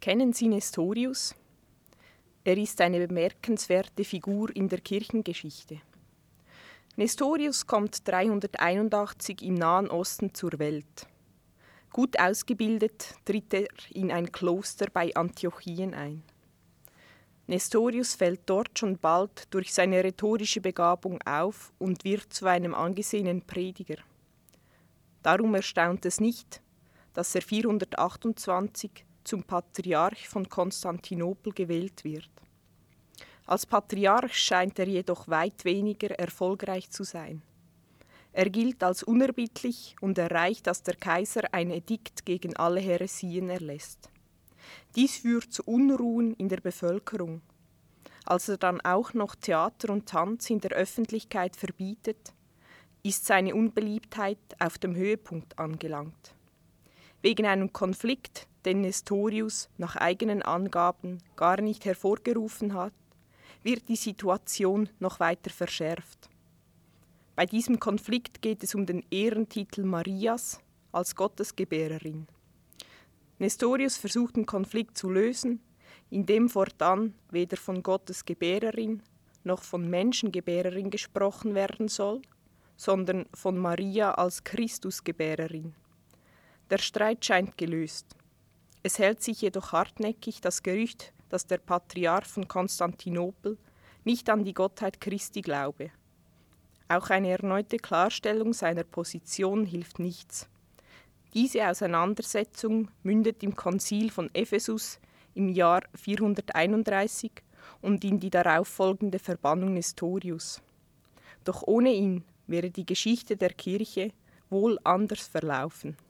Kennen Sie Nestorius? Er ist eine bemerkenswerte Figur in der Kirchengeschichte. Nestorius kommt 381 im Nahen Osten zur Welt. Gut ausgebildet tritt er in ein Kloster bei Antiochien ein. Nestorius fällt dort schon bald durch seine rhetorische Begabung auf und wird zu einem angesehenen Prediger. Darum erstaunt es nicht, dass er 428 zum Patriarch von Konstantinopel gewählt wird. Als Patriarch scheint er jedoch weit weniger erfolgreich zu sein. Er gilt als unerbittlich und erreicht, dass der Kaiser ein Edikt gegen alle Häresien erlässt. Dies führt zu Unruhen in der Bevölkerung. Als er dann auch noch Theater und Tanz in der Öffentlichkeit verbietet, ist seine Unbeliebtheit auf dem Höhepunkt angelangt. Wegen einem Konflikt, den Nestorius nach eigenen Angaben gar nicht hervorgerufen hat, wird die Situation noch weiter verschärft. Bei diesem Konflikt geht es um den Ehrentitel Marias als Gottesgebärerin. Nestorius versucht den Konflikt zu lösen, indem fortan weder von Gottesgebärerin noch von Menschengebärerin gesprochen werden soll, sondern von Maria als Christusgebärerin. Der Streit scheint gelöst. Es hält sich jedoch hartnäckig das Gerücht, dass der Patriarch von Konstantinopel nicht an die Gottheit Christi glaube. Auch eine erneute Klarstellung seiner Position hilft nichts. Diese Auseinandersetzung mündet im Konzil von Ephesus im Jahr 431 und in die darauffolgende Verbannung Nestorius. Doch ohne ihn wäre die Geschichte der Kirche wohl anders verlaufen.